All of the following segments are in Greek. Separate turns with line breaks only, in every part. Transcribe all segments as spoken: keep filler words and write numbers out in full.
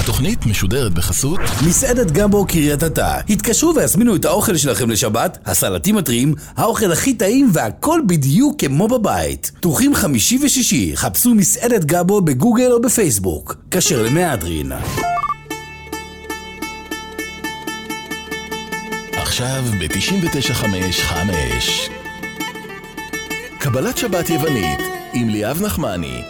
התוכנית משודרת בחסות
מסעדת גמבו קריית אתא. התקשרו והזמינו את האוכל שלכם לשבת, הסלטים הטריים, האוכל הכי טעים והכל בדיוק כמו בבית. פתוחים חמישי ושישי, חפשו מסעדת גמבו בגוגל או בפייסבוק. כשר למהדרין.
עכשיו ב-תשעים ותשע חמש חמש קבלת שבת יוונית עם ליאב נחמני.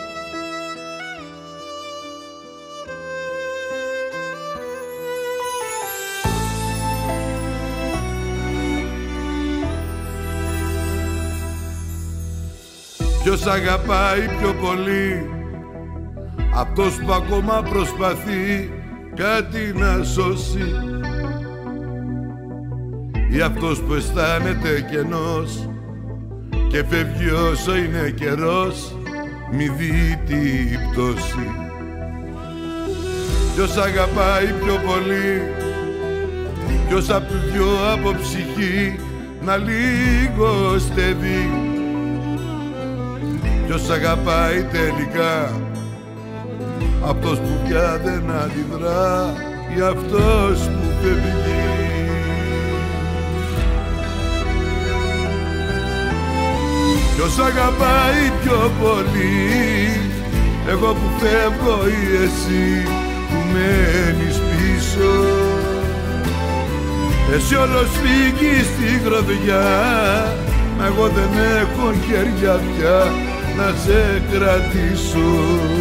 Ποιος αγαπάει πιο πολύ, αυτός που ακόμα προσπαθεί κάτι να σώσει, ή αυτός που αισθάνεται κενός και φεύγει όσο είναι καιρός, μη δει τη πτώση. Ποιος αγαπάει πιο πολύ, ποιος απ' του δυο από ψυχή να λιγοστεύει. Ποιος αγαπάει τελικά, αυτός που πια δεν αντιδρά ή αυτός που φεύγει. Ποιος αγαπάει πιο πολύ, εγώ που φεύγω ή εσύ που μένεις πίσω. Εσύ όλος φύγεις στη γροδιά, μα εγώ δεν έχω χέρια πια να σε κρατήσω.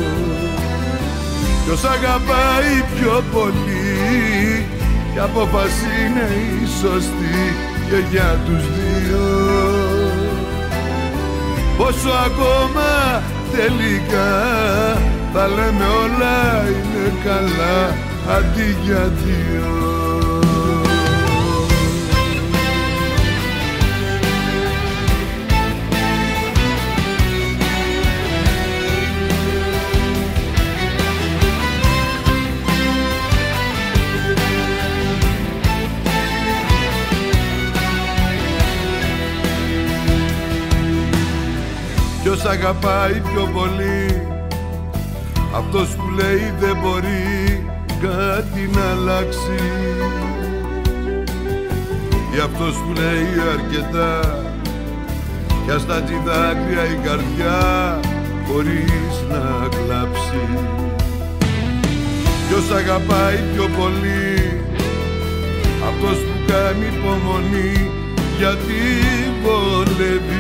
Ποιος αγαπάει πιο πολύ, η απόφαση είναι η σωστή και για τους δύο. Πόσο ακόμα τελικά θα λέμε όλα είναι καλά αντί για δύο. Ποιος αγαπάει πιο πολύ, αυτός που λέει δεν μπορεί κάτι να αλλάξει, ή αυτός που λέει αρκετά κι ας τα δάκρυα η καρδιά χωρίς να κλάψει. Ποιος αγαπάει πιο πολύ, αυτός που κάνει υπομονή γιατί βολεύει.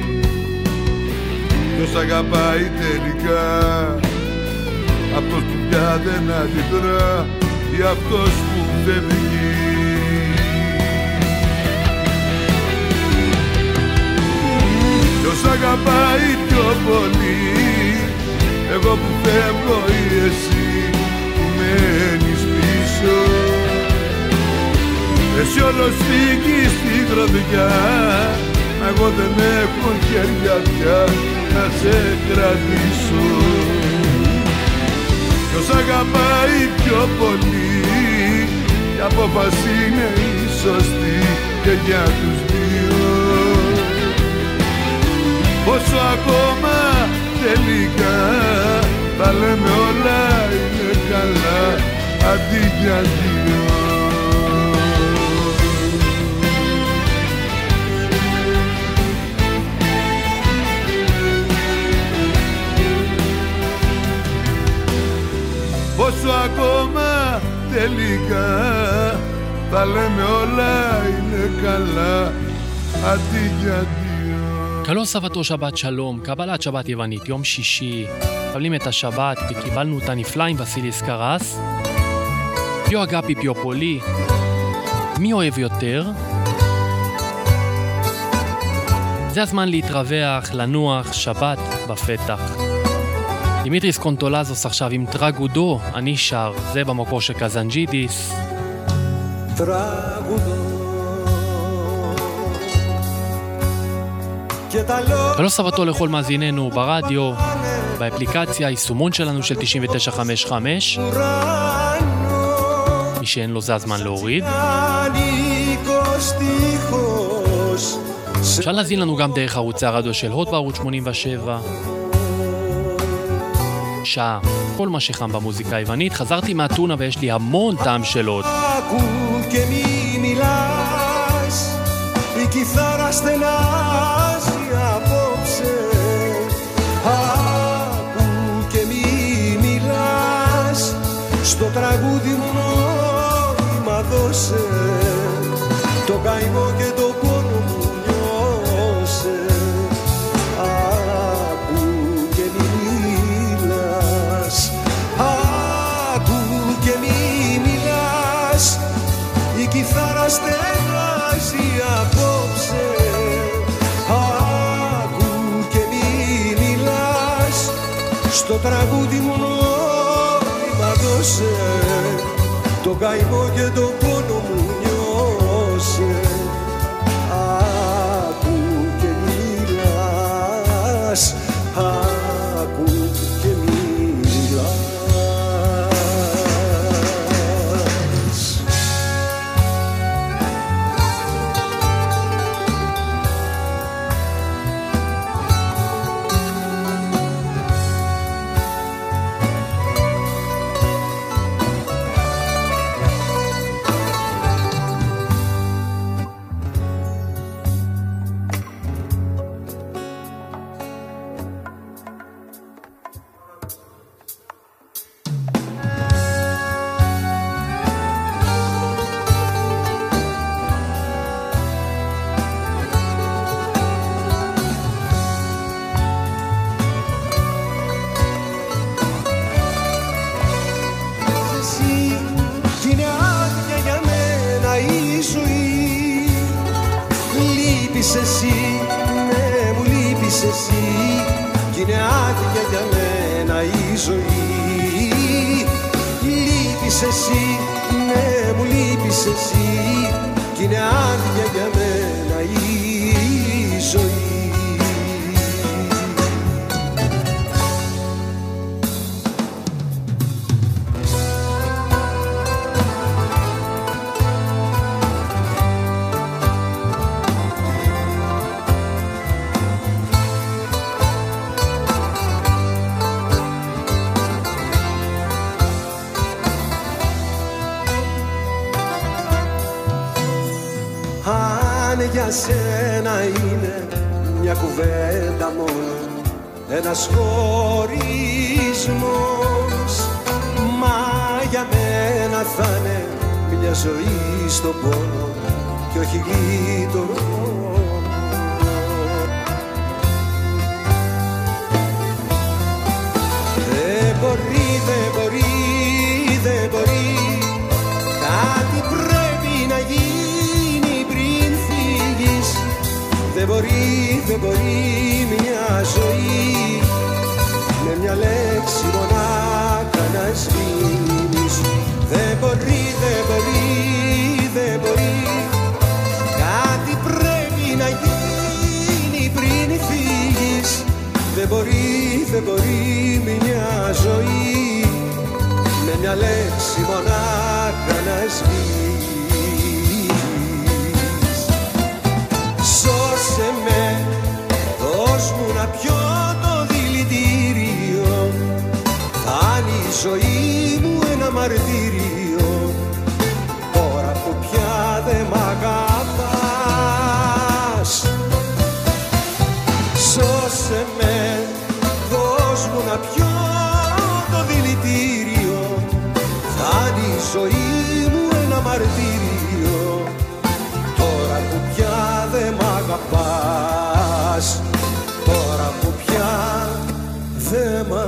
Ποιος αγαπάει τελικά, αυτός που πια δεν αντιδρά ή αυτός που φεύγει. Ποιος αγαπάει πιο πολύ, εγώ που φεύγω ή εσύ που μένεις πίσω. Εσύ όλος φύγεις στη γροδιά, εγώ δεν έχω χέρια πια να σε κρατήσω. Ποιος αγαπάει πιο πολύ, η απόφαση είναι η σωστή και για τους δύο. Πόσο ακόμα τελικά θα λέμε όλα είναι καλά αντί για δύο. Πόσο ακόμα τελικά θα λέμε όλα είναι καλά αντί για δύο.
Καλό סבתו שבת שלום, קבלת שבת יוונית, יום שישי. קבלים את השבת וקיבלנו אותה נפלא עם וסיליס קרס. פיו אגפי פיו פולי. מי אוהב יותר? זה הזמן להתרווח, לנוח, שבת בפתח. דימיטריס קונטולזוס עכשיו עם טרגודו, אני שר, זה במקור של קזנג'ידיס.
טרגודו.
ולא סבתו לכל מאזיננו ברדיו, באפליקציה, יישומון שלנו של תשעים ותשע חמש חמש. מי שאין לו זה הזמן להוריד. אפשר להזין לנו גם דרך ערוצי הרדיו של הוט בערוץ שמונים ושבע. שעה, כל מה שחם במוזיקה היוונית. חזרתי מהטונה ויש לי המון טעם שאלות.
Άκου και μη μιλάς, η κιθάρα στενάζει απόψε. Άκου και μη μιλάς, στο τραγούδι μου νόημα δώσε. Το καημό και το πόνο μου νιώσε. Άκου και μη μιλάς, άκου και μη μιλάς, η κιθάρα στενάζει απόψε. Άκου και μη μιλάς, στο τραγούδι μου νόημα δώσε. Το καημό και το πόνο μου νιώσε. Άκου και μιλάς, άκου και μιλάς. Εσύ, ναι μου λείπεις εσύ, κι είναι άδεια για μένα η ζωή. Λείπεις εσύ, ναι μου λείπεις εσύ, κι είναι άδεια για μένα η ζωή. Για σένα είναι μια κουβέντα μόνο, ένας χωρισμός. Μα για μένα θα είναι μια ζωή στον πόνο και όχι γλίτωρο. Δεν μπορεί, δεν μπορεί, δεν μπορεί, κάτι πρέπει να γίνει. Δεν μπορεί, δεν μπορεί μια ζωή με μια λέξη μονάχα να σβήνεις. Δεν μπορεί, δεν μπορεί, δεν μπορεί, κάτι πρέπει να γίνει πριν φύγεις. Δεν μπορεί, δεν μπορεί μια ζωή με μια λέξη μονάχα να σβήνεις. Σώσε με, δώσ' μου να πιω το δηλητήριο, θα είναι η ζωή μου ένα μαρτύριο, τώρα που πια δεν μ' αγαπάς. Σώσε με, δώσ' μου να πιω το δηλητήριο, θα είναι η ζωή μου ένα μαρτύριο, τώρα που πια δεν μ' αγαπάς, τώρα που πια δεν μ'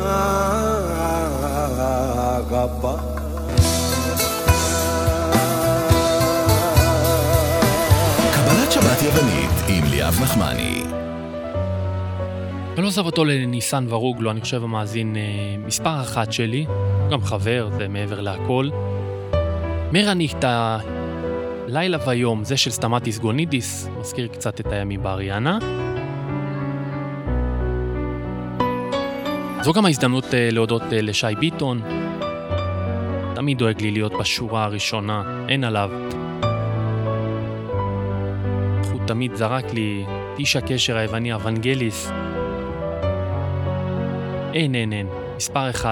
αγαπάς.
קבלת שבת יוונית עם ליאב נחמני.
ולא עזב אותו לניסן ורוגלו, אני חושב המאזין מספר אחת שלי, גם חבר, זה מעבר להכל. מרניכטה לילה ויום, זה של סטמטיס גונידיס, מזכיר קצת את הימים באריאנה. זו גם ההזדמנות להודות לשי ביטון, תמיד דואג לי להיות בשורה הראשונה, אין עליו. הוא תמיד זרק לי, איש הקשר היווני אבנגליס. אין, אין, אין, מספר אחד.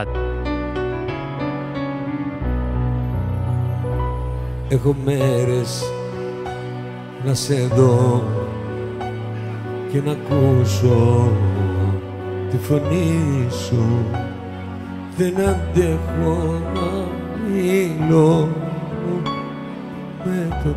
Έχω μέρες να σε δω και να ακούσω τη φωνή σου. Δεν αντέχω να μιλώ με το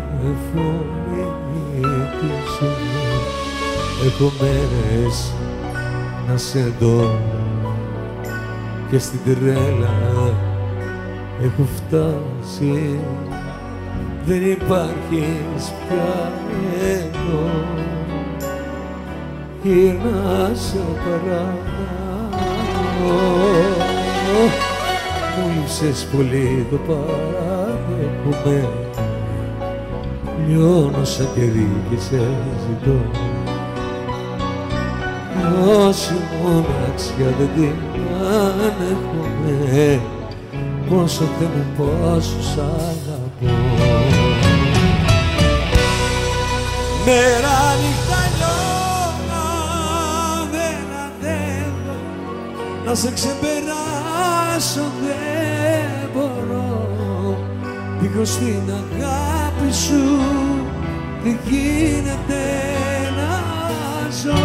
τηλεφωνίτη σου. Έχω μέρες να σε δω και στην τρέλα έχω φτάσει. Δεν υπάρχεις πια εδώ. Γυρνά σε παράδειγμα. Μου λείψες πολύ, το παράδεχομαι. Λιώνω σαν κερί και σε ζητώ. Όση μοναξιά δεν την ανέχομαι. Πόσο Θεέ μου, πόσο σ' αγαπώ. Μέρα νύχτα λιώνα, δεν αντέχω να σε ξεπεράσω, δεν μπορώ. Δίχως την αγάπη σου δεν γίνεται να ζω.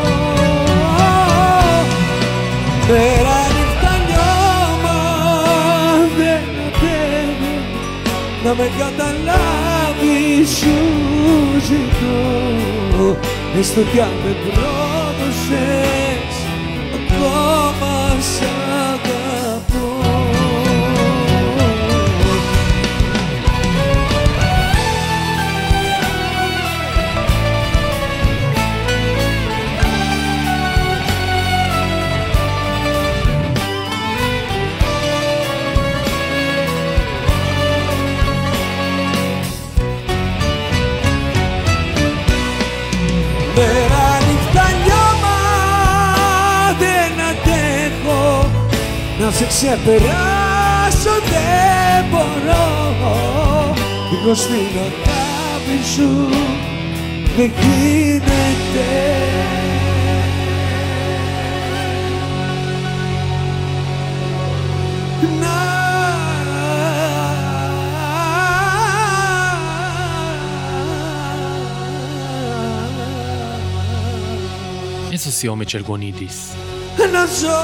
Μέρα νύχτα λιώμα, δεν αντέχω να με καταλάβεις, σου ζητώ. Έστω κι αν με πρόδωσες, ακόμα σ' αγαπώ. Μέρα νύχτα λιώμα, δεν αντέχω να σε ξεπεράσω, δεν μπορώ. Δίχως την αγάπη σου δεν γίνεται να
איזו סיומת של גונידיס.
να ζω.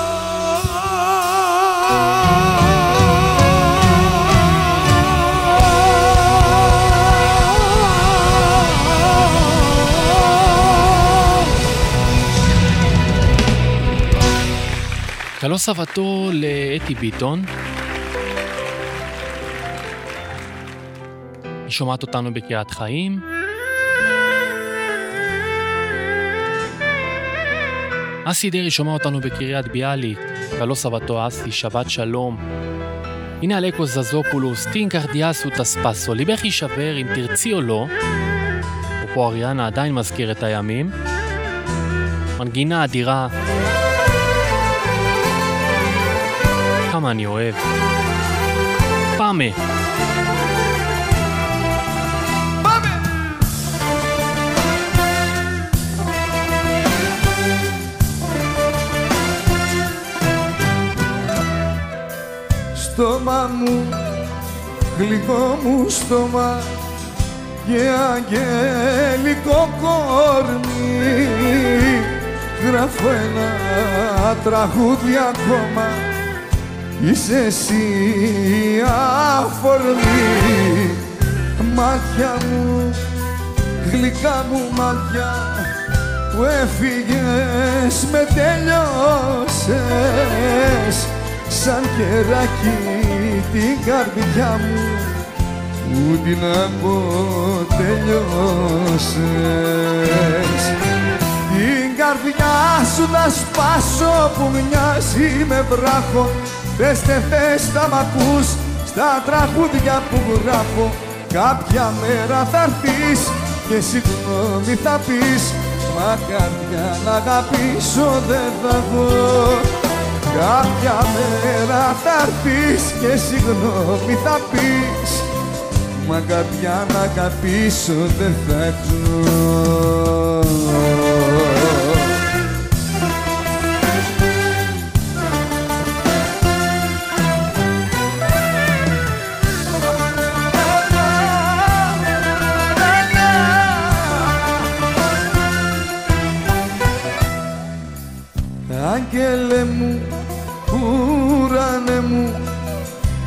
καλό Σαββατό לאתי ביטון. היא שומעת אותנו בקריית חיים. אסי דרי שומע אותנו בקריית ביאליק. καλό Σαββατό אסי, שבת שלום. הנה אלקו זזופולוס, טין קרדיאסו תספסו, ליבך יישבר אם תרצי או לא. ופה אריאנה עדיין מזכיר את הימים. מנגינה אדירה. כמה אני אוהב. פעמה.
Στόμα μου, γλυκό μου στόμα και αγγελικό κορμί, γράφω ένα τραγούδι ακόμα, είσαι εσύ αφορμή. Μάτια μου, γλυκά μου μάτια, που έφυγες με τελειώσες, σαν κεράκι την καρδιά μου που την αποτελειώσες. Την καρδιά σου θα σπάσω που μοιάζει με βράχο. Πες τε θες θα μ' ακούς στα τραγούδια που γράφω. Κάποια μέρα θα έρθεις και συγγνώμη θα πεις, μα καρδιά να αγαπήσω δεν θα δω. Κάποια μέρα θα έρθεις και συγγνώμη θα πεις, μα καρδιά να αγαπήσω δεν θα ζω.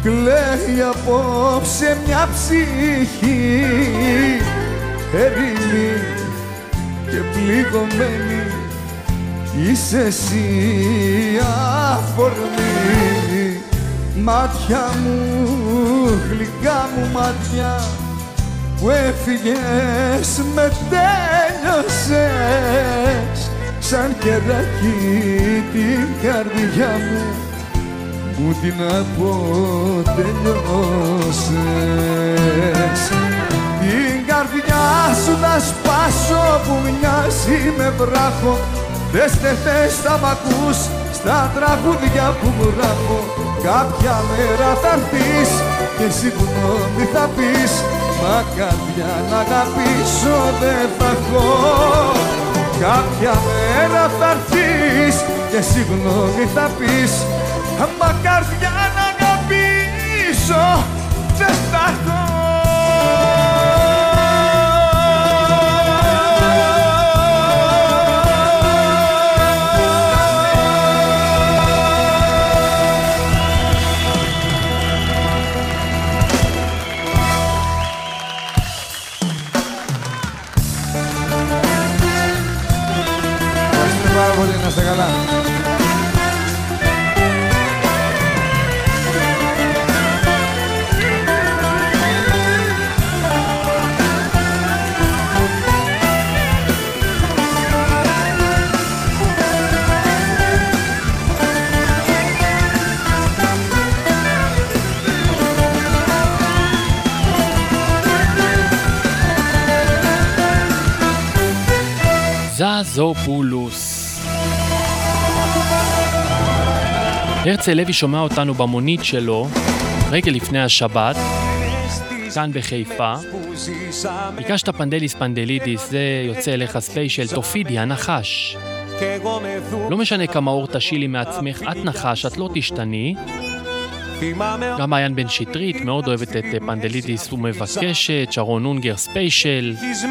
κλαίει απόψε μια ψυχή ερήμη και πληγωμένη, είσαι εσύ αφορμή. Μάτια μου, γλυκά μου μάτια, που έφυγες με τέλειωσες, σαν κεράκι την καρδιά μου, μου την αποτελειώσες. Την καρδιά σου θα σπάσω που μοιάζει με βράχο, δες τε θες θα μ' ακούς στα τραγούδια που γράφω. Κάποια μέρα θα έρθεις και συγγνώμη θα πεις, μα καρδιά να αγαπήσω δεν θα έχω. Κάποια μέρα θα έρθεις και συγγνώμη θα πεις, μα καρδιά να αγαπήσω δεν θα έχω. Να είστε καλά.
זזופולוס. הרצל לוי שומע אותנו במונית שלו רגע לפני השבת כאן בחיפה. ביקשת פנדליס פנדלידיס, זה יוצא אליך ספיישל. תופידי, הנחש. לא משנה כמה אור תשילי מעצמך, את נחש, את לא תשתני. גם מעיין בן שטרית מאוד אוהבת את פנדלידיס ומבקשת. שרון אונגר ספיישל.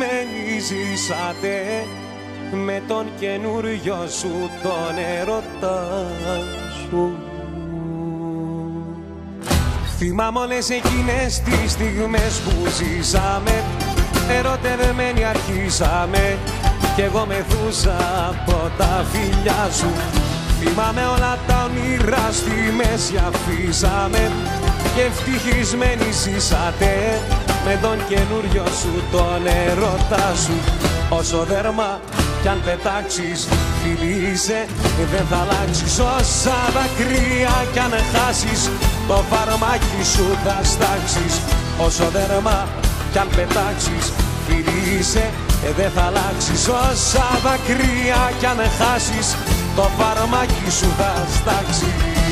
με τον καινούριο σου τον ερωτά σου. Θυμάμαι όλες εκείνες τις στιγμές που ζήσαμε, ερωτευμένοι αρχίσαμε κι εγώ μεθούσα από τα φιλιά σου. Θυμάμαι όλα τα όνειρα στη μέση αφήσαμε και ευτυχισμένοι ζήσατε με τον καινούριο σου τον ερωτά σου. Όσο δέρμα κι αν πετάξεις φιλείσαι, δεν θα αλλάξεις. Όσα δακρύα κι αν χάσεις, το φαρμάκι σου θα στάξεις. Όσο δέρμα κι αν πετάξεις φιλείσαι, δεν θα αλλάξεις. Όσα δακρύα κι αν χάσεις, το φαρμάκι σου θα στάξεις.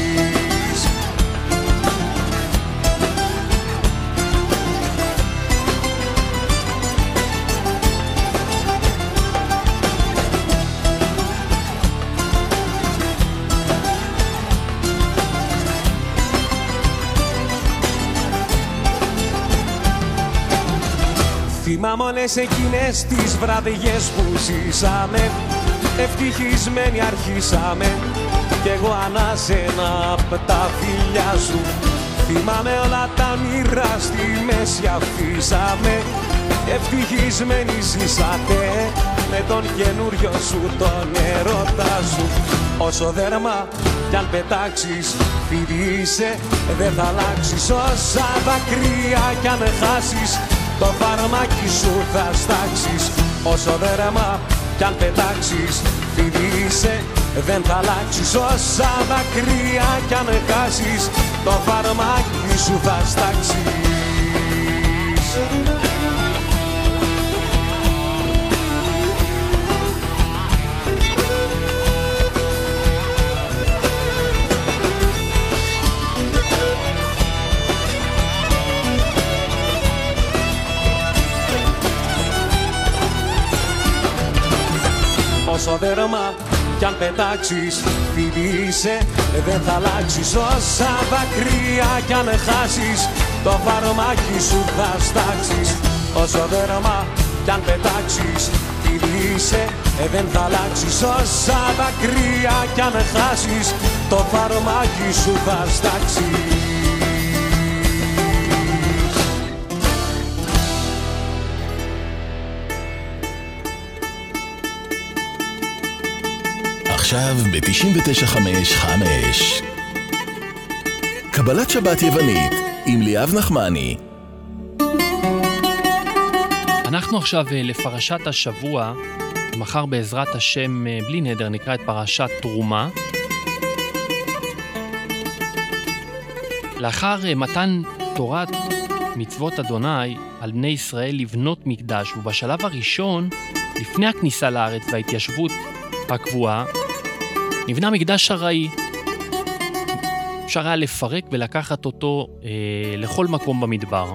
Θυμάμαι όλες εκείνες τις βραδιές που ζήσαμε, ευτυχισμένοι αρχίσαμε κι εγώ ανάσαινα απ' τα φιλιά σου. Θυμάμαι όλα τα όνειρα στη μέση αφήσαμε, ευτυχισμένοι ζήσατε με τον καινούριο σου τον ερώτα σου. Όσο δέρμα κι αν πετάξεις φιλείσαι, δεν θα αλλάξεις. Όσα δακρύα κι αν χάσεις, το φαρμάκι σου θα στάξεις. Όσο δέρμα κι αν πετάξεις φιλείσαι, δεν θα αλλάξεις. Όσα δακρύα κι αν χάσεις, το φαρμάκι σου θα στάξεις. Όσο δέρμα κι αν πετάξεις φιλείσαι, δεν θα αλλάξεις. Όσα δακρύα κι αν χάσεις, το φαρμάκι σου θα στάξεις. Όσο δέρμα κι αν πετάξεις φιλείσαι, δεν θα αλλάξεις. Όσα δακρύα κι αν χάσεις, το φαρμάκι σου θα στάξεις.
עכשיו ב-תשעים ותשע חמש חמש. קבלת שבת יוונית עם ליאב נחמני.
אנחנו עכשיו לפרשת השבוע, מחר בעזרת השם בלי נדר נקרא את פרשת תרומה. לאחר מתן תורת מצוות אדוני על בני ישראל לבנות מקדש, ובשלב הראשון, לפני הכניסה לארץ וההתיישבות הקבועה, נבנה מקדש ארעי. אפשר היה לפרק ולקחת אותו אה, לכל מקום במדבר.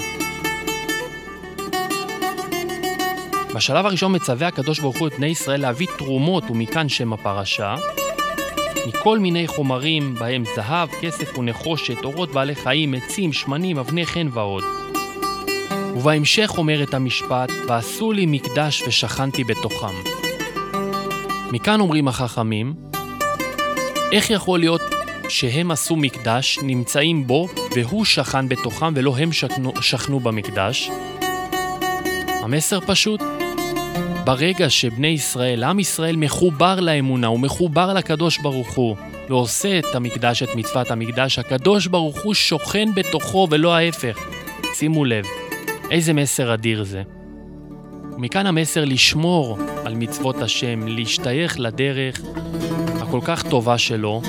בשלב הראשון מצווה הקדוש ברוך הוא את בני ישראל להביא תרומות, ומכאן שם הפרשה, מכל מיני חומרים בהם זהב, כסף ונחושת, אורות בעלי חיים, עצים, שמנים, אבני חן ועוד. ובהמשך אומר את המשפט, ועשו לי מקדש ושכנתי בתוכם. מכאן אומרים החכמים, איך יכול להיות שהם עשו מקדש, נמצאים בו, והוא שכן בתוכם ולא הם שכנו, שכנו במקדש? המסר פשוט, ברגע שבני ישראל, עם ישראל מחובר לאמונה, הוא מחובר לקדוש ברוך הוא, ועושה את המקדש, את מצוות המקדש, הקדוש ברוך הוא שוכן בתוכו ולא ההפך. שימו לב, איזה מסר אדיר זה. ומכאן המסר לשמור על מצוות השם, להשתייך לדרך הכל כך טובה שלו,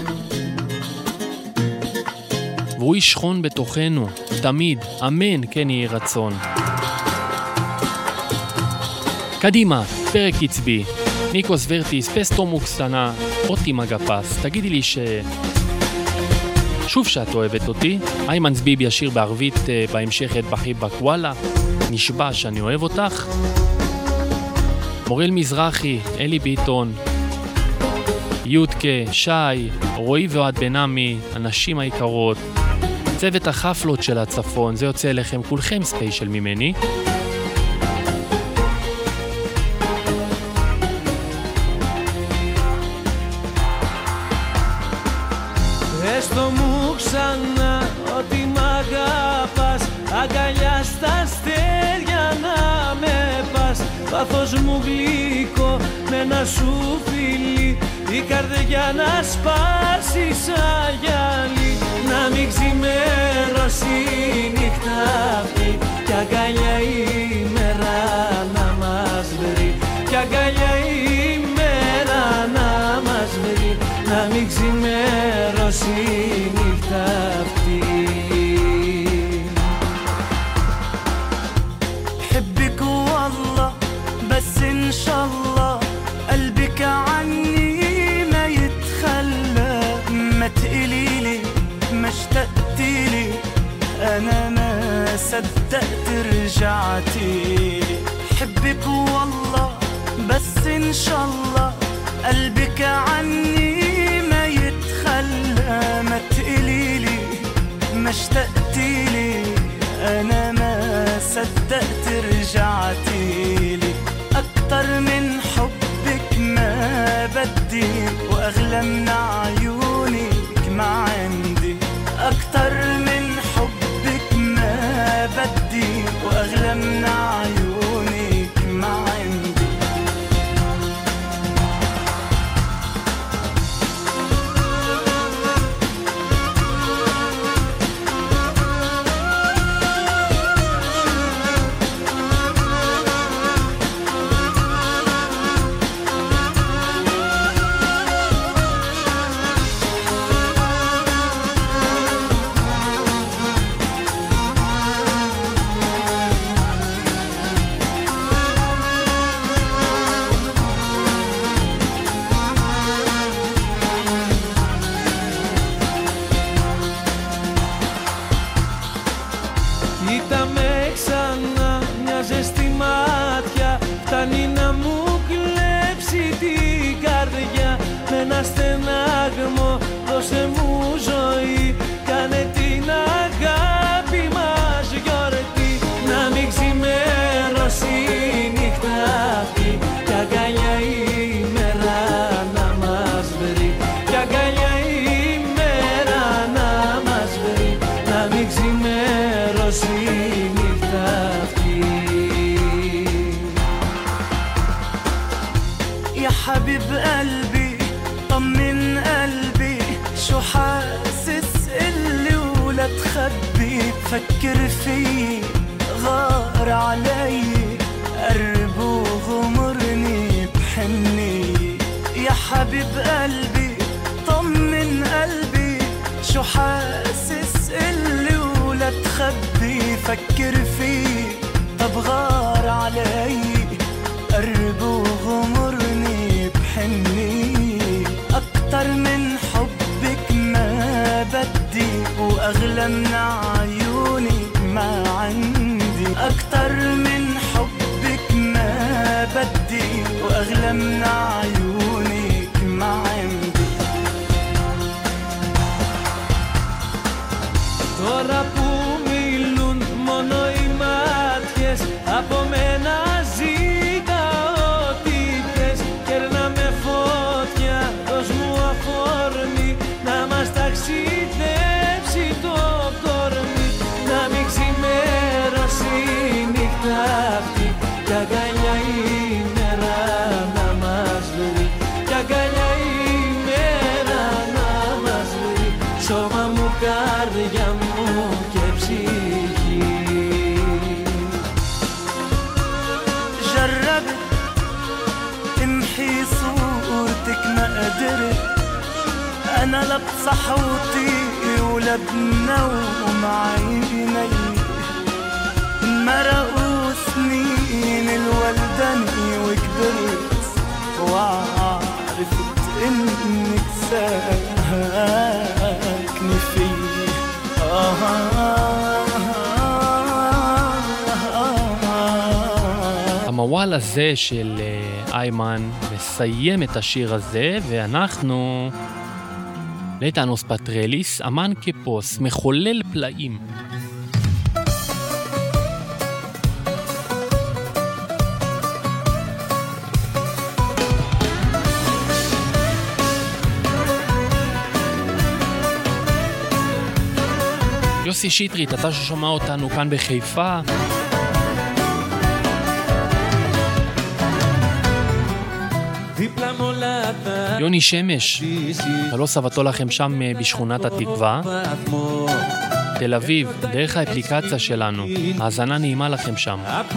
והוא ישכון בתוכנו, תמיד, אמן, כן יהי רצון. קדימה, פרק קצבי, ניקוס ורטיס, פסטו מוקסטנה, אותי מגפס, תגידי לי ש... שוב שאת אוהבת אותי, איימן זביב ישיר בערבית בהמשך את בחיבק וואלה, נשבע שאני אוהב אותך. מורל מזרחי, אלי ביטון, יודקה, שי, רועי ועד בנמי, הנשים היקרות, צוות החפלות של הצפון, זה יוצא אליכם כולכם ספיישל ממני.
Έστω μου ξανά ότι μ' αγαπάς, αγκαλιά στα αστέρια να με πας, πάθος μου γλυκό με ένα σου φιλί, η καρδιά να σπάσει σαν γυαλί, να μην ξημερώσει η νύχτα αυτή, κι αγκαλιά η μέρα να μας βρει, κι αγκαλιά η μέρα να μας βρει, να μην ξημερώσει η νύχτα αυτή. حبك والله بس إن شاء الله قلبك عني ما يتخلى, ما تقليلي ما اشتقتيلي, أنا ما صدقت رجعتيلي. حبك والله بس إن شاء الله قلبك عني ما يتخلى, ما تقليلي ما اشتقتيلي, أنا ما صدقت رجعتيلي. أكتر من حبك ما بدي, وأغلى من عيونك ما عندي. أكتر من حبك ما بدي, وأغلى من عيونك ما عندي. Κοίτα με ξανά, μια ζεστή μάτια φτάνει να μου κλέψει την καρδιά. Με ένα στενάγμο δώσε μου ζωή, κάνε την αγάπη μας γιορτή. Να μην ξημερώσει η νύχτα αυτή, κι αγκαλιά η μέρα να μας βρει, κι αγκαλιά η μέρα να μας βρει, να μην ξημερώσει η νύχτα αυτή. يا حبيب قلبي
طمن قلبي شو حاسس اللي ولا تخبي فكر فيه غار علي قرب وغمرني بحني يا حبيب قلبي طمن قلبي شو حاسس اللي ولا تخبي فكر فيه طب غار علي قرب وغمرني بحني أكتر من حبك ما بدي وأغلى من عيوني ما عندي أكتر من حبك ما بدي وأغلى من عيونك ما عندي
Τώρα που μιλούν μόνο οι μάτιες από μένα ζήτα ό,τι θες κέρνα με φωτιά δώσ' μου αφορμή να μας ταξιδέψει το κορμί να μην ξημερώσει η νύχτα αυτή κι αγκαλιά η μέρα να μας βρει κι αγκαλιά η μέρα να μας βρει σώμα μου καρδιά μου και ψυχή
جربت تمحي صورتك ما قدرت أنا لا بصحوتي ولا بنوم عيني مرقوا سنين الولدني وكبرت وعرفت إنك ساكني فيه
המוואל הזה של איימן מסיים את השיר הזה, ואנחנו ליטנוס פטרליס, אמן כפוס, מחולל פלאים. יוסי שטרית, אתה ששומע אותנו כאן בחיפה, יוני שמש, לא סבתו לכם שם בשכונת התקווה, תל אביב, דרך האפליקציה שלנו, האזנה נעימה לכם שם.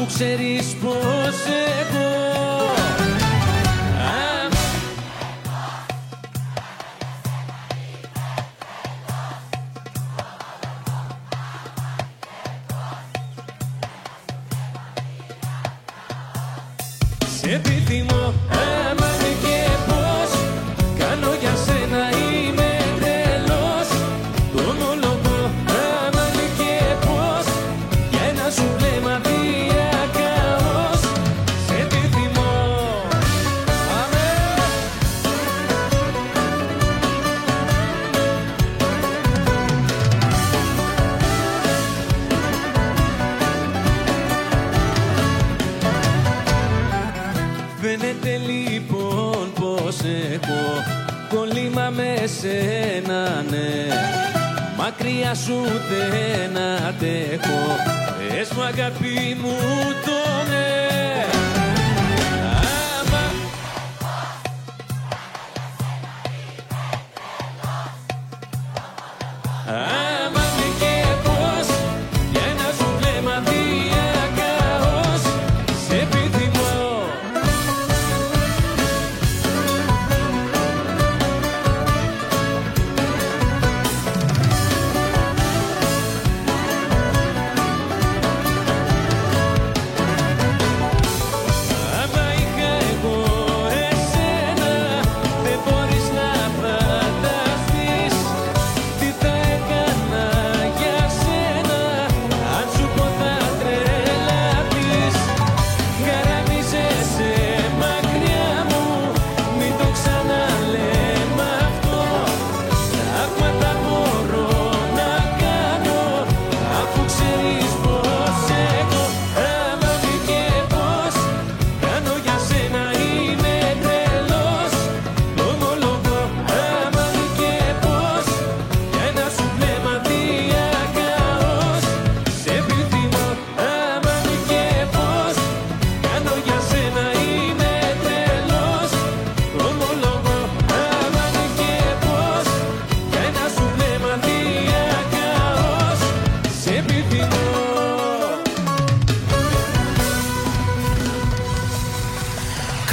Φαίνεται λοιπόν πως έχω κολλήμα με σένα, ναι. Μακριά σου δεν αντέχω, πες μου αγάπη μου το ναι. Άμα Άμα με και πως για ένα σου βλέμμα διακαώς σε επιθυμώ.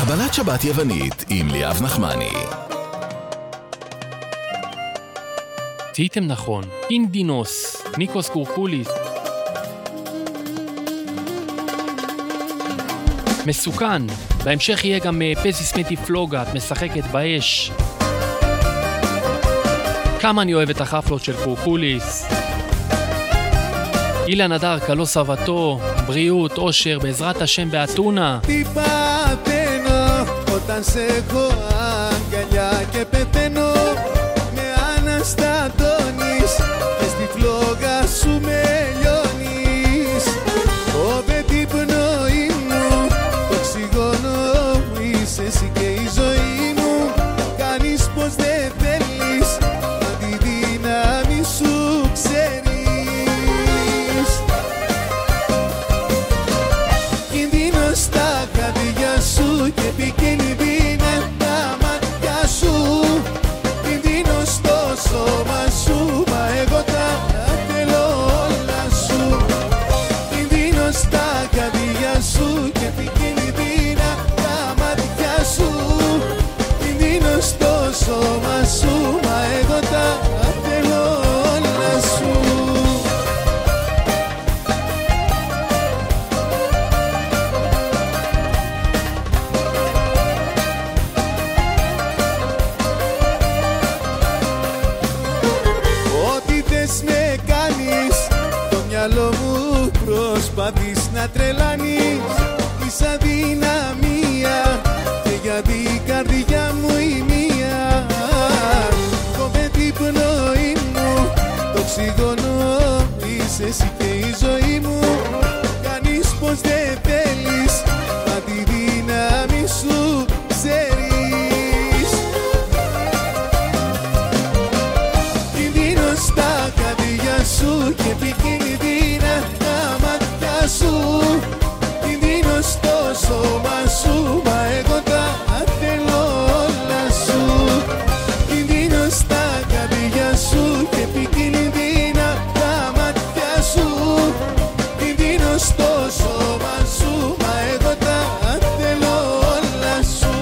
קבלת שבת יוונית עם ליאב נחמני.
צייתם נכון, אינדינוס, ניקוס קורקוליס. מסוכן, בהמשך יהיה גם פזיס מטיפלוגה, את משחקת באש. כמה אני אוהב את החפלות של קורקוליס. אילן הדר, קלו סבתו, בריאות, אושר, בעזרת השם באתונה.
Τι παθαίνω όταν σε έχω αγκαλιά και πεθαίνω. Με αναστατώνεις και στη φλόγα σου με λιώνεις. Κόβε την πνοή μου, το οξυγόνο που είσαι εσύ και η ζωή μου. Κάνεις πως δεν θέλεις, μα τη δύναμη σου ξέρεις. Κινδύνος στα καρδιά σου και επικίνδυνα τα μάτια σου. Κινδύνος στο σώμα σου, μα εγώ τα θέλω όλα σου. Κινδύνος στα καρδιά σου και επικίνδυνα τα μάτια σου. Κινδύνος στο σώμα σου, μα εγώ τα θέλω όλα σου. Ό,τι θες με κάνεις, το μυαλό μου προσπαθείς να τρελάνεις. Της αδυναμία και για την καρδιά μου η μία. Κόβε την πνοή μου, το οξυγόνο είσαι εσύ και η ζωή μου. Κάνεις πως δεν θέλεις, μα τη δύναμη σου ξέρεις. Κινδύνος στα καρδιά σου και επικίνδυνα τα μάτια σου. Κινδύνος στο σώμα σου, μα εγώ τα θέλω όλα σου. Κινδύνος στα καρδιά σου και επικίνδυνα τα μάτια σου. Κινδύνος στο σώμα σου, μα εγώ τα θέλω όλα σου.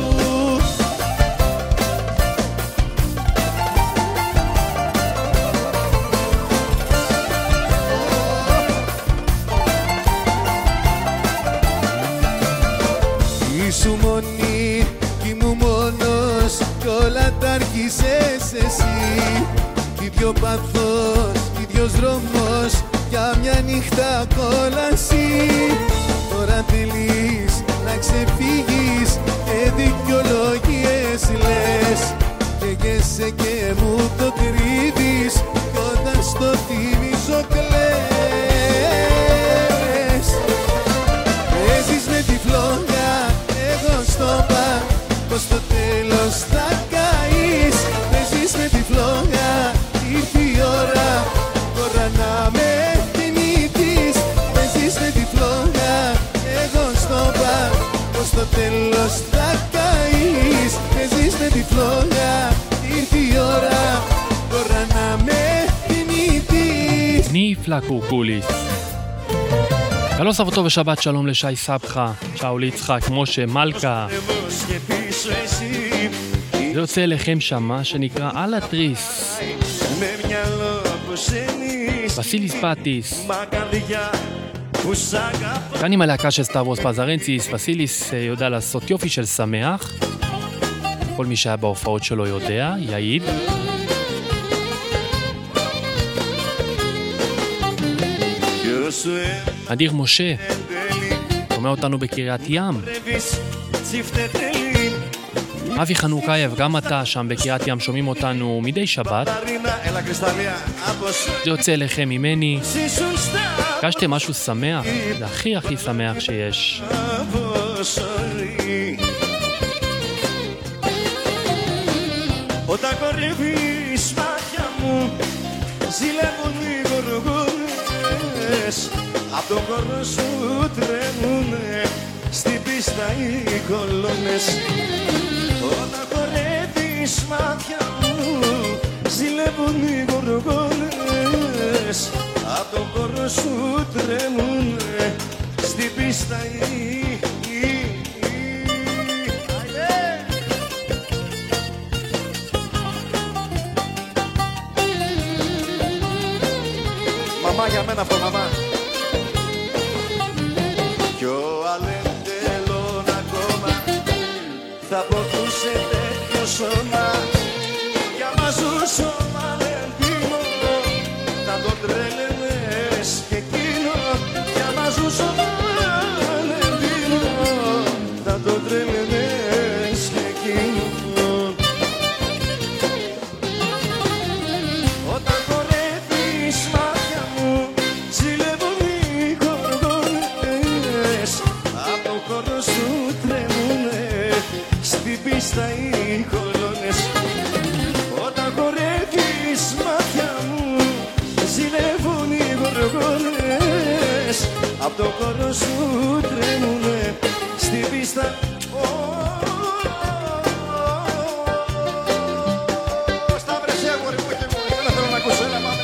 Ήσου μόνη κι ήμουν μόνος κι όλα τα άρχισες εσύ. Κι δυο παθός, κι δυος δρόμος για μια νύχτα κόλαση. Τώρα θέλεις να ξεφύγεις και δικαιολογίες λες. Καίγεσαι και μου το κρύβεις κι όταν στο θυμίζω κλαις. Παίζεις με τη φλόγα, εγώ στο πα, πως το τέλος θα καείς. Παίζεις με τη φλόγα, ήρθε η ώρα, τώρα να με θυμηθείς. Παίζεις με τη φλόγα, εγώ στο πα, πως το τέλος θα καείς. Παίζεις με τη φλόγα, ήρθε η ώρα, τώρα να με θυμηθείς.
ניפלה קורקוליס. קלו סבתו ושבת שלום לשי סבחה, שאול יצחק, משה, מלכה. זה יוצא אליכם שם מה שנקרא על התריס. וסיליס פטיס. כאן עם הלהקה של סטארוס פזרנציס, וסיליס יודע לעשות יופי של שמח. כל מי שהיה בהופעות שלו יודע, יעיד. אדיר משה, שומע אותנו בקריית ים. אבי חנוכייב, גם אתה שם בקריית ים שומעים אותנו מדי שבת. זה יוצא אליכם ממני. קשתם משהו שמח, זה הכי הכי שמח שיש.
Όταν κορεύεις μάτια μου, ζηλεύουν οι γοργόνες. Απ' τον χώρο σου τρέμουνε, στην πίστα οι κολόνες. Όταν κορεύεις μάτια μου, ζηλεύουν οι γοργόνες. Απ' τον χώρο σου τρέμουνε, στην πίστα οι
όσο ανεβαίνω θα το τρελαινές και εκείνο. Όταν χορεύεις μάτια μου ζηλεύουν οι γοργόνες, απ' το χώρο σου τρέμουνε στην πίστα οι κολόνες. Όταν χορεύεις μάτια μου ζηλεύουν οι γοργόνες, απ' το χώρο σου τρέμουνε στην πίστα. Σταύρες αγόρι μου και μου, δεν θέλω να ακούσω, έλα πάμε.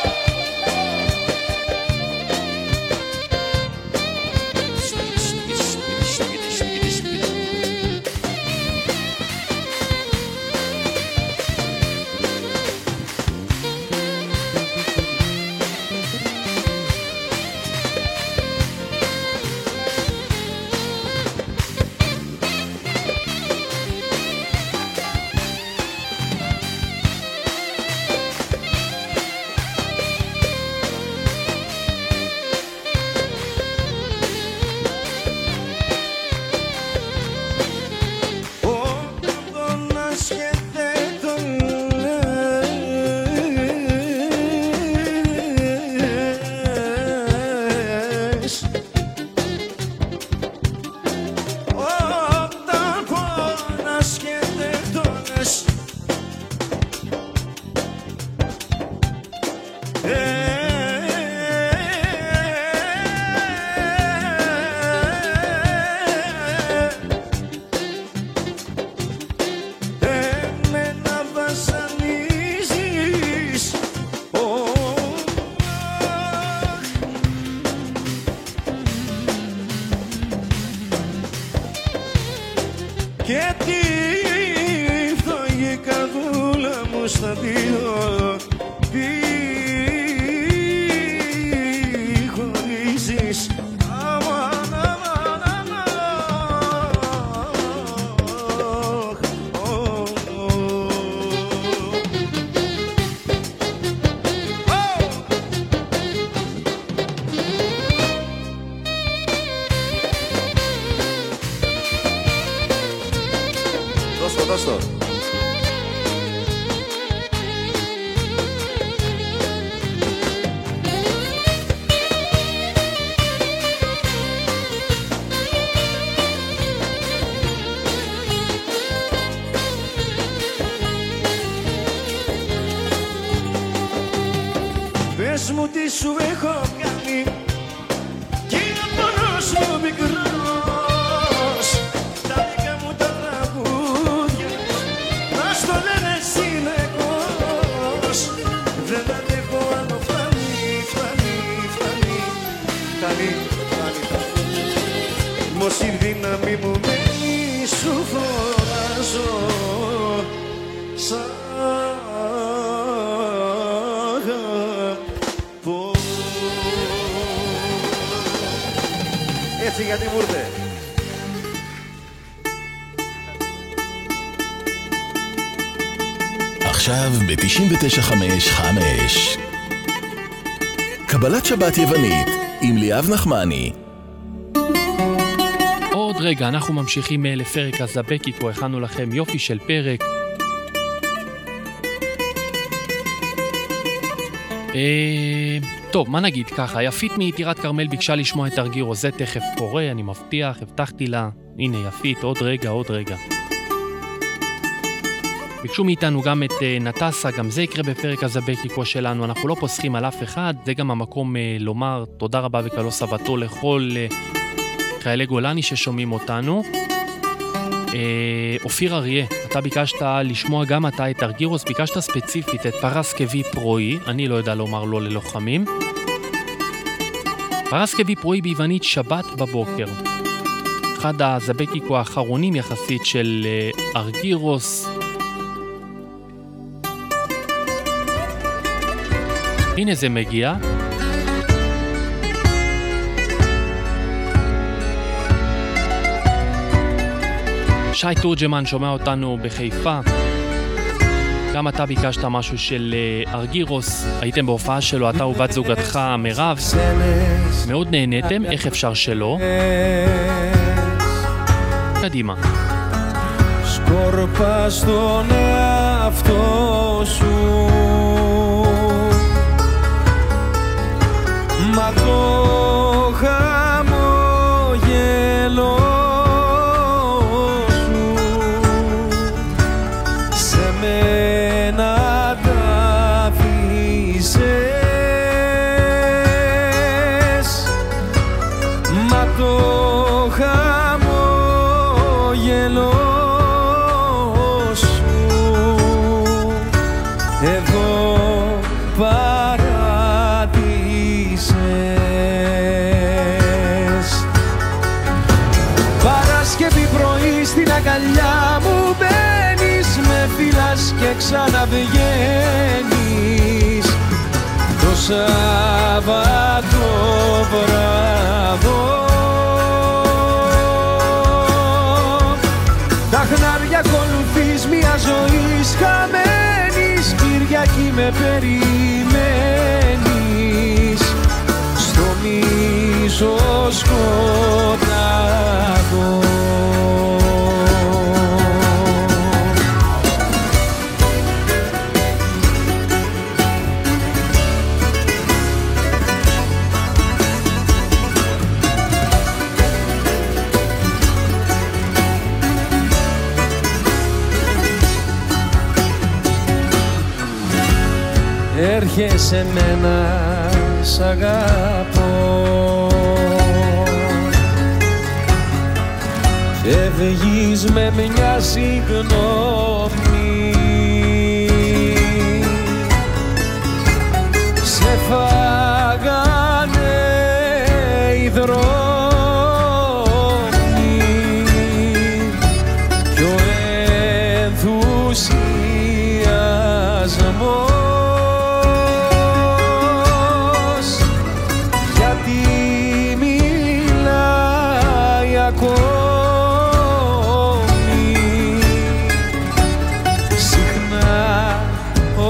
Και τη φτωγή καρδούλα μου στα δύο τι χωρίζεις. Αμάν, αμάν, αμάν. Δώσ' το, δώσ' το. Πες μου τι σου έχω κάνει κι είναι ο πόνος μου μικρός. Τα δικά μου τα τραγούδια μας το λένε συνεχώς. Δεν αντέχω άλλο, φτάνει, φτάνει, φτάνει, φτάνει, φτάνει, φτάνει. Μως η δύναμη μου μένει σου φωνάζω σαν έτσι γιατί μου ήρθε.
עכשיו ב-תשעים ותשע חמש חמש קבלת שבת יוונית עם ליאב נחמני.
עוד רגע, אנחנו ממשיכים לפרק הזבקיקו, הכנו לכם יופי של פרק. אה... טוב, מה נגיד ככה, יפית מטירת כרמל ביקשה לשמוע את ארגירו, זה תכף קורה, אני מבטיח, הבטחתי לה. הנה יפית, עוד רגע, עוד רגע. ביקשו מאיתנו גם את uh, נטסה, גם זה יקרה בפרק הזבקיקו שלנו, אנחנו לא פוסחים על אף אחד, זה גם המקום uh, לומר תודה רבה וקלו סבתו לכל uh, חיילי גולני ששומעים אותנו. uh, אופיר אריה, אתה ביקשת לשמוע גם אתה את ארגירוס, ביקשת ספציפית את פרסקבי פרואי, אני לא יודע לומר לו ללוחמים. פרסקבי פרואי ביוונית שבת בבוקר. אחד הזבקיקו האחרונים יחסית של uh, ארגירוס. הנה זה מגיע. שי תורג'מן שומע אותנו בחיפה. גם אתה ביקשת משהו של ארגירוס, הייתם בהופעה שלו, אתה ובת זוגתך מירב, מאוד נהניתם, איך אפשר שלא? קדימה.
Σκόρπα στον εαυτό σου, μα το χαμόγελο σου σε μένα τα αφήσες, μα το χαμόγελο εδώ παράτησες. Παρασκευή πρωί στην αγκαλιά μου μπαίνεις, με φυλάς και ξαναβγαίνεις. Το Σάββατο βράδο τα χνάρια ακολουθείς μια ζωής χαμένης, Κυριακή με περιμένεις στο μίσο σκοτάδο. Έρχεσαι μένα, σ' αγαπώ, φεύγεις με μια συγγνώμη, σε φάγανε οι δρόμοι κι ο ενθουσιασμός. Συχνά ο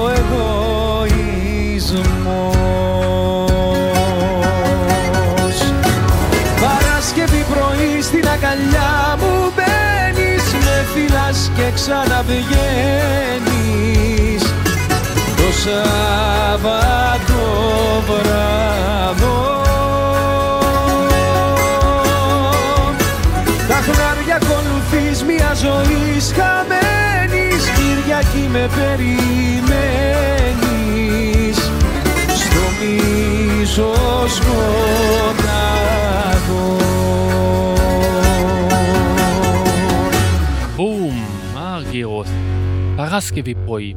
εγωισμός. Παρασκευή πρωί στην αγκαλιά μου μπαίνεις, με φυλάς και ξαναβγαίνεις. Το Σάββατο βράδο τα χνάρια ακολουθείς μια ζωής χαμένης, Κυριακή με περιμένεις στο μίσο σκοτάδο.
בום, ארגירוס, פרסקבי פרוי.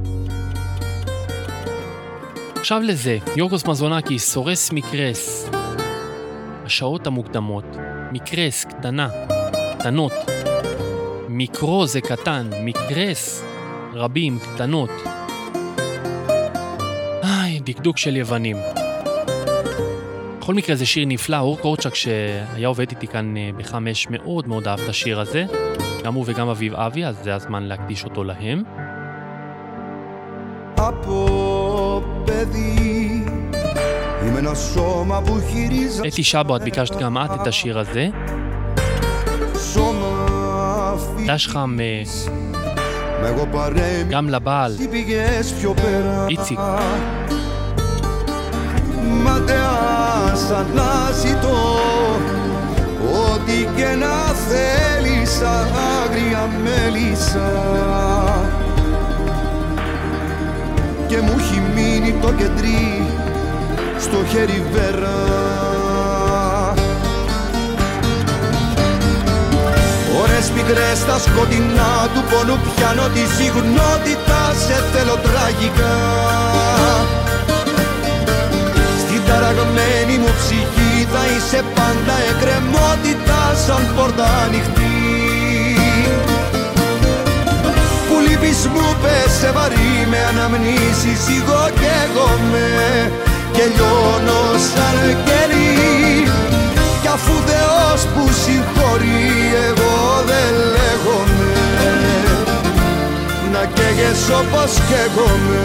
עכשיו לזה, יורגוס מזונקי, סורס מקרס. השעות המוקדמות, מקרס קטנה, קטנות. מיקרו זה קטן, מקרס רבים, קטנות. איי, דקדוק של יוונים. בכל מקרה זה שיר נפלא, אור קורצ'ק שהיה עובד איתי כאן בחמש מאוד מאוד אהב את השיר הזה. גם הוא וגם אביב אבי, אז זה הזמן להקדיש אותו להם.
Από παιδί είμαι ένα σώμα που χειρίζα.
אתי שבו, את ביקשת גם את את השיר הזה. דש חם גם לבעל איציק.
Ματέας ανάζητω ό,τι και να θέλεις, άγρια μέλισσα, και μου έχει μείνει το κεντρί στο χέρι βέρα. Ώρες μικρές στα σκοτεινά του πόνου πιάνω τη συγνότητα, σε θέλω τραγικά. Στην ταραγμένη μου ψυχή θα είσαι πάντα εκκρεμότητα, σαν πόρτα ανοιχτή. Που λείπεις μου πέσε βαρύ με αναμνήσεις, εγώ καίγομαι και λιώνω σαν κελί. Κι αφού Θεός που συγχωρεί εγώ δεν λέγομαι, να καίγεσαι όπως καίγομαι.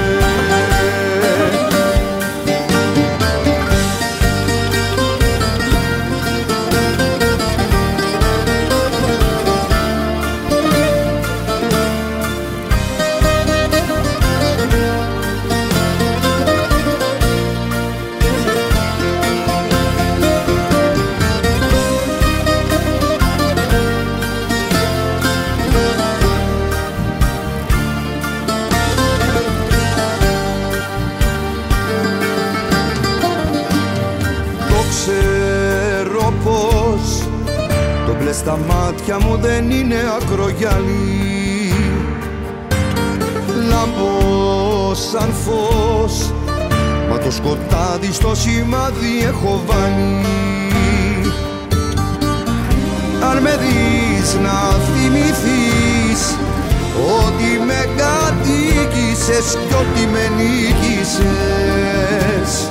Στα μάτια μου δεν είναι ακρογιαλί, λάμπω σαν φως, μα το σκοτάδι στο σημάδι έχω βάλει. Αν με δεις να θυμηθείς ότι με κατοίκησες κι ότι με νίκησες,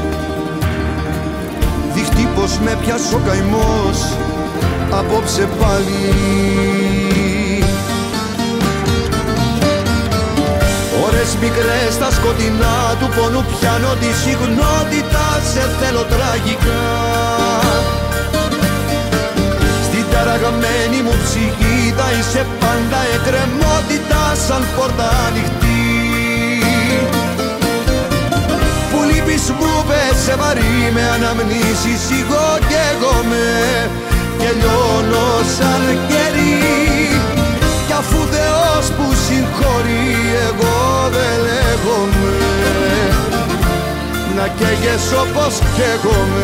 δείχνει πως με πιάσε ο καημός απόψε πάλι. Ώρες μικρές στα σκοτεινά του πόνου πιάνω τη συχνότητα, σε θέλω τραγικά. Στην ταραγμένη μου ψυχή θα είσαι πάντα εκκρεμότητα σαν πόρτα ανοιχτή. Που λείπεις μου πέσε βαρύ με αναμνήσεις, εγώ καίγομαι και λιώνω σαν κερί, κι αφού Θεός που συγχωρεί εγώ δεν λέγομαι, να καίγεσαι όπως καίγομαι.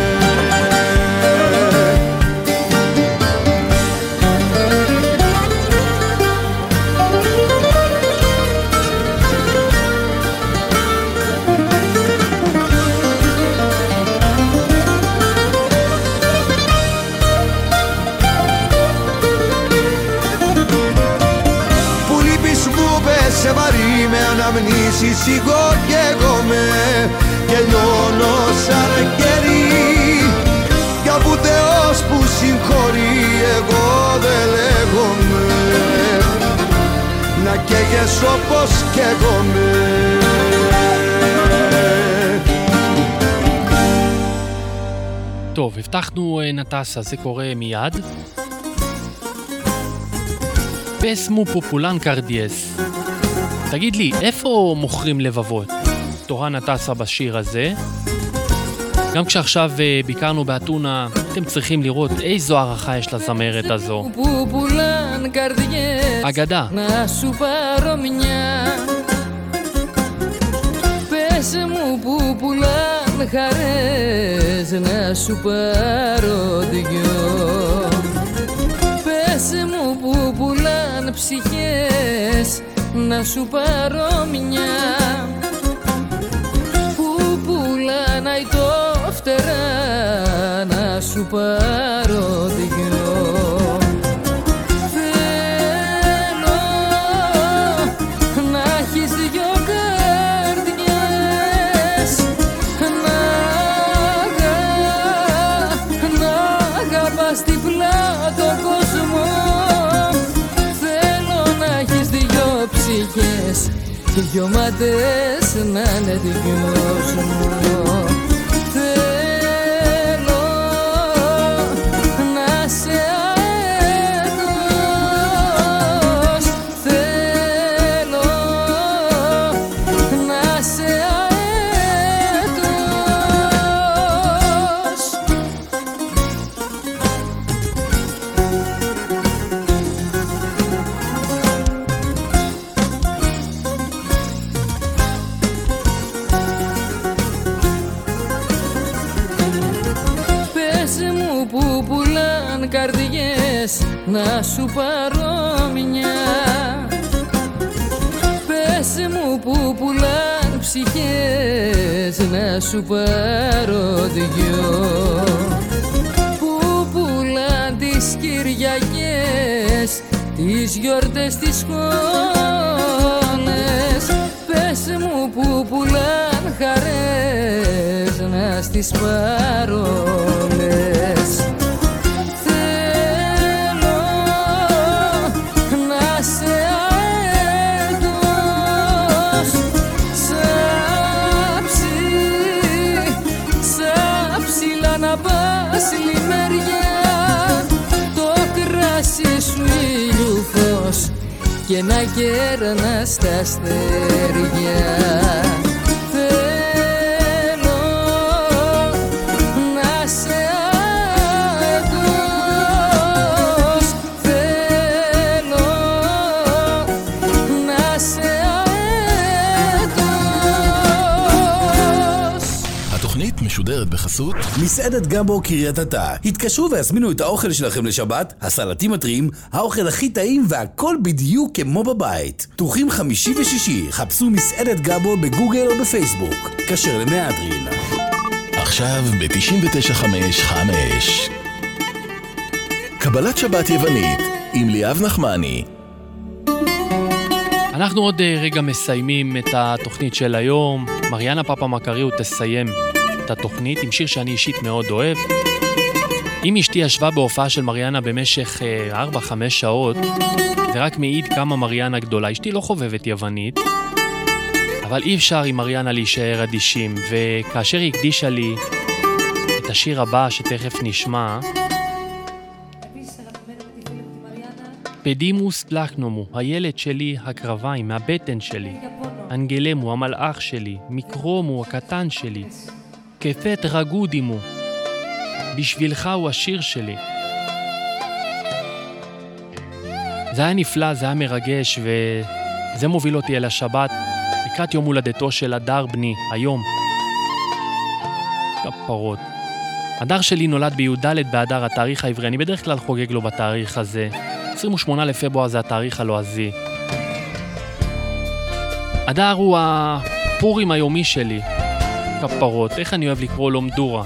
Σε βαρύ με αναμνήσεις, εγώ καίγομαι και λιώνω σαν κερί, κι αφού Θεός που συγχωρεί εγώ δεν λέγομαι, να καίγεσαι όπως καίγομαι.
טוב, הבטחנו נטסה, זה קורה מיד. פסמו פופולן קרדיאס. תגיד לי, איפה מוכרים לבבות? תורה נטסה בשיר הזה. גם כשעכשיו ביקרנו באתונה, אתם צריכים לראות איזו הערכה יש לזמרת הזו.
פופולן קרדיאס.
אגדה.
נשו פרומניה. פסמו פופולן χαρές να σου πάρω δυο. Πες μου που πουλάν ψυχές να σου πάρω μια, που πουλάν αητό φτερά να σου πάρω δυο. Θέλω να έχεις δυο στιπλά το κόσμο. Θέλω να έχεις δυο ψυχές και δυο μάτες να είναι δυο σου. Θέλω να σε αέτος, θέλω να σε καρδιές να σου πάρω μια. Πες μου που πουλάν ψυχές να σου πάρω δυο, που πουλάν τις Κυριακές, τις γιορτές, τις σχόλες. Πες μου που πουλάν χαρές να στις πάρω όλες. Θέλω να σε αέτος, άσλη μεριά, το κράσι σου ήλιου φως και να κέρνας τα αστέρια. Θέλω να σε άτος, θέλω να σε άτος.
התוכנית משודרת בחסות
מסעדת גמבו קריית אתא. התקשרו והזמינו את האוכל שלכם לשבת, הסלטים הטריים, האוכל הכי טעים והכל בדיוק כמו בבית. פתוחים חמישי ושישי, חפשו מסעדת גמבו בגוגל או בפייסבוק. כשר למהדרין.
עכשיו ב-תשעים ותשע חמש חמש. קבלת שבת יוונית עם ליאב נחמני.
אנחנו עוד רגע מסיימים את התוכנית של היום. מריאנה פאפה מקריו תסיים את התוכנית עם שיר שאני אישית מאוד אוהב. אם אשתי ישבה בהופעה של מריאנה במשך ארבע חמש שעות, זה רק מעיד כמה מריאנה גדולה. אשתי לא חובבת יוונית, אבל אי אפשר עם מריאנה להישאר אדישים. וכאשר היא הקדישה לי את השיר הבא שתכף נשמע, פדימוס פלחנומו, הילד שלי הקרביים, מהבטן שלי, אנגלמו, המלאך שלי, מקרומו, הקטן שלי, כפת רגודימו, בשבילך הוא השיר שלי. זה היה נפלא, זה היה מרגש, וזה מוביל אותי אל השבת, לקראת יום הולדתו של הדר בני, היום. כפרות. הדר שלי נולד בי"ד באדר, התאריך העברי, אני בדרך כלל חוגג לו בתאריך הזה. עשרים ושמונה לפברואר זה התאריך הלועזי. הדר הוא הפורים היומי שלי. כפרות, איך אני אוהב לקרוא לו מדורה.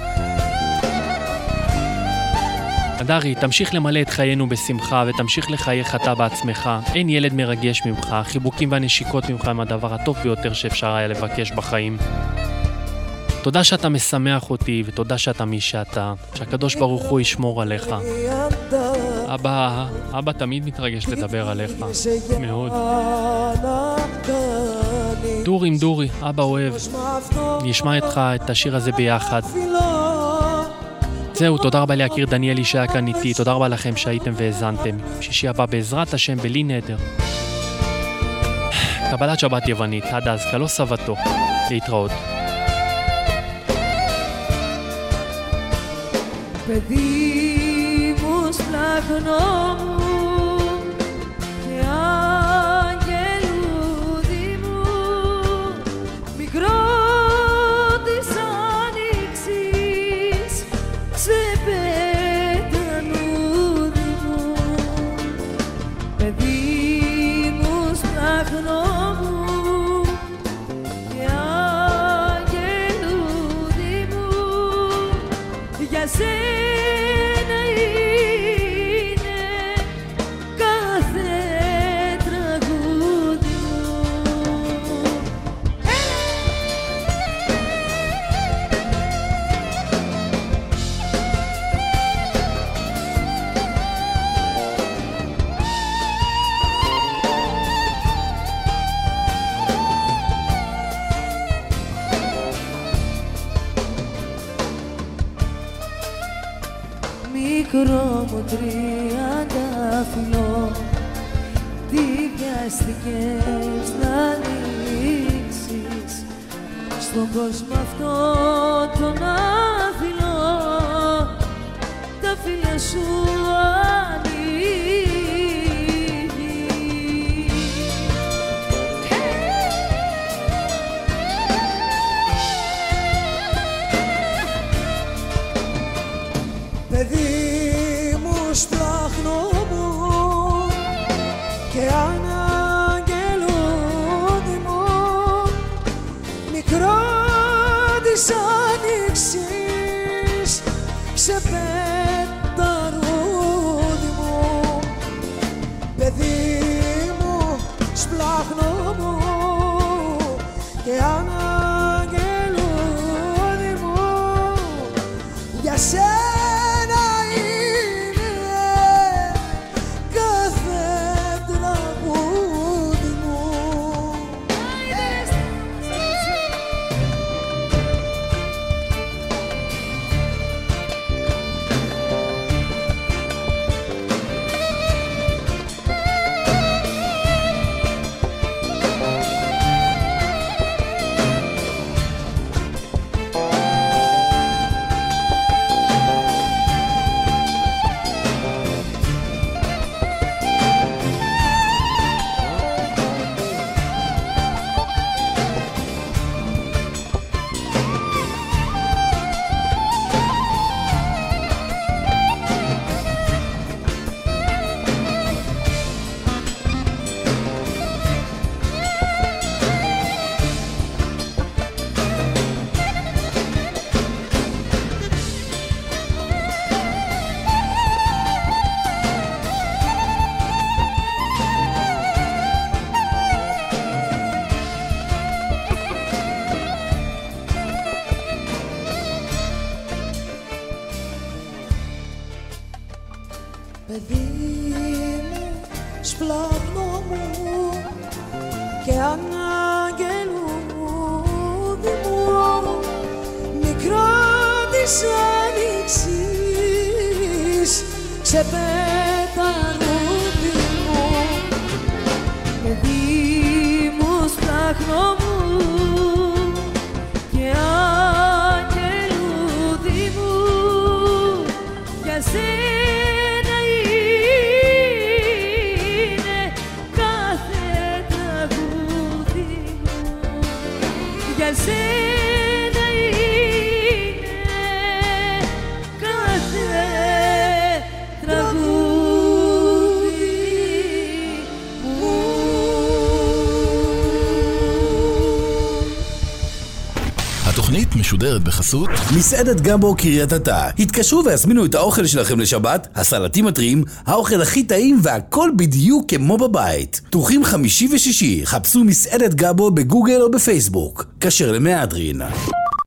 הדרי, תמשיך למלא את חיינו בשמחה ותמשיך לחייך אתה בעצמך. אין ילד מרגש ממך, החיבוקים והנשיקות ממך הם הדבר הטוב ביותר שאפשר היה לבקש בחיים. תודה שאתה משמח אותי ותודה שאתה מי שאתה, שהקדוש ברוך הוא ישמור עליך. אבא, אבא תמיד מתרגש לדבר עליך, מאוד. דורי עם דורי, אבא אוהב. נשמע איתך את השיר הזה ביחד. זהו, תודה רבה להכיר דניאלי שהיה כאן איתי, תודה רבה לכם שהייתם והזנתם. שישי הבא בעזרת השם בלי נדר. קבלת שבת יוונית, עד אז, קלו סבתו. להתראות.
παιδί μου σπλαχνό μου και αγγελούδι μου, μικρό της άνοιξης σε πετανούδι μου, παιδί μου σπλαχνό μου και αγγελούδι μου, για σένα μικρό μου τριαντάφυλλο, τι βιάστηκες να ανοίξεις στον κόσμο αυτό τον άφυλλο, τα φίλια σου σε πεταρούδι μου, παιδί μου, σπλάχνο μου και αναγγελούδι μου, για σένα είναι κάθε τραγούδι μου.
παιδί μου, σπλαχνό μου και αναγγελούδι μου, μικρό της άνοιξης ξεπέταρούδι μου, παιδί μου, σπλαχνό μου και αγγελούδι μου, για σένα είναι κάθε τραγούδι μου, για σένα είναι κάθε τραγούδι μου.
התוכנית משודרת בחסות
מסעדת גמבו קריית אתא. התקשרו והזמינו את האוכל שלכם לשבת, הסלטים הטריים, האוכל הכי טעים והכל בדיוק כמו בבית. פתוחים חמישי ושישי, חפשו מסעדת גמבו בגוגל או בפייסבוק. כשר למהדרין.